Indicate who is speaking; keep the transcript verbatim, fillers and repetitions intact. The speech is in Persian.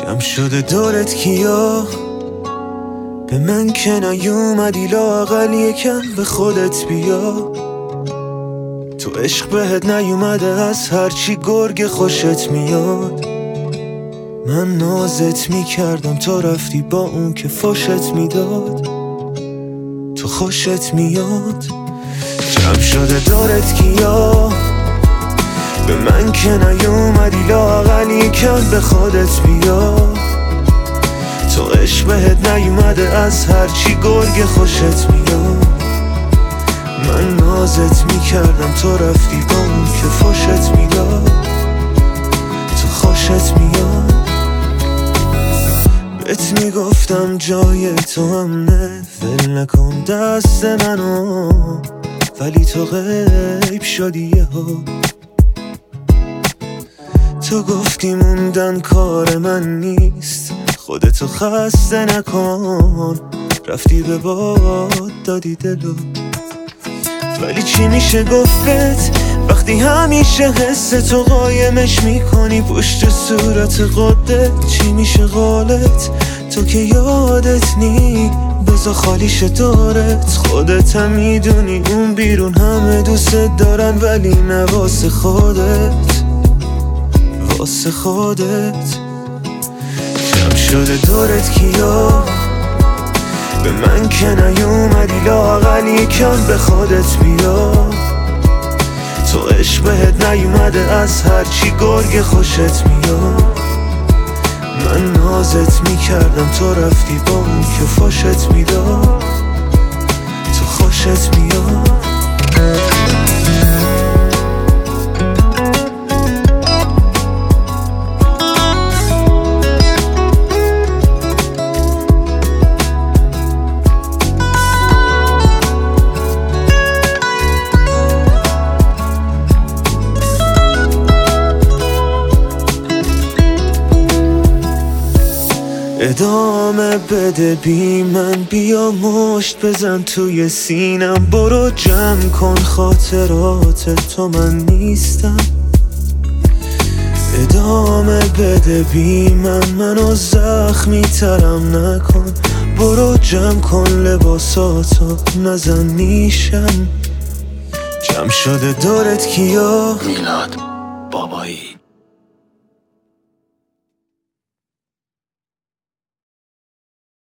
Speaker 1: جمع شده دورت کیا، به من که نیومدی لااقل یکم به خودت بیا. تو عشق بهت نیومده از هرچی گرگ خوشت میاد. من نازت میکردم تو رفتی با اون که فوشت میداد. تو خوشت میاد. جمع شده دورت کیا، به من که نیومدی لااقل یکم به خودت بیا. تو عشق بهت نیومده از هرچی گرگ خوشت میاد. من نازت میکردم تو رفتی با اون که فوشت میداد. تو خوشت میاد. بهت میگفتم جای تو امنه، ول نکن دست منو، ولی تو غیب شدی یهو. تو گفتی موندن کار من نیست، خودتو خسته نکن، رفتی به باد دادی دلو. ولی چی میشه گفت وقتی همیشه حس تو قایمش میکنی پشت صورت قدت؟ چی میشه قولت تو که یادت نی؟ بزا خالیش دارت، خودت هم میدونی اون بیرون همه دوست دارن، ولی نه واسه خودت، واسه خودت. جمع شده دورت کیا، به من که نیومدی لااقل یکم به خودت بیا. تو عشق بهت نیومده از هرچی گرگ خوشت میاد. من نازت میکردم تو رفتی با اون که فوشت میداد. تو خوشت میاد. ادامه بده بی من، بیا مشت بزن توی سینم، برو جمع کن خاطرات تو من نیستم. ادامه بده بی من، منو زخمی ترم نکن، برو جمع کن لباساتو نزن نیشم. جمع شده دورت کیا،
Speaker 2: میلاد بابایی.